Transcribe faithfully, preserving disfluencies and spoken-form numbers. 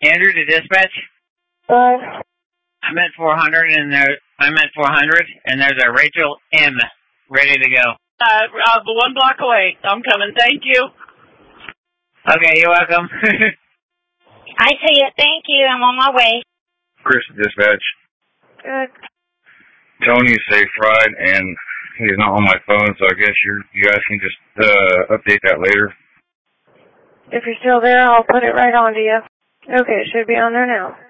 Andrew to dispatch? What? I'm at four hundred and there, I'm at four hundred and there's a Rachel M ready to go. Uh, uh, one block away. I'm coming. Thank you. Okay, you're welcome. I see it. Thank you. I'm on my way. Chris, dispatch. Good. Tony's safe ride, and he's not on my phone, so I guess you're, you guys can just uh, update that later. If you're still there, I'll put it right on to you. Okay, it should be on there now.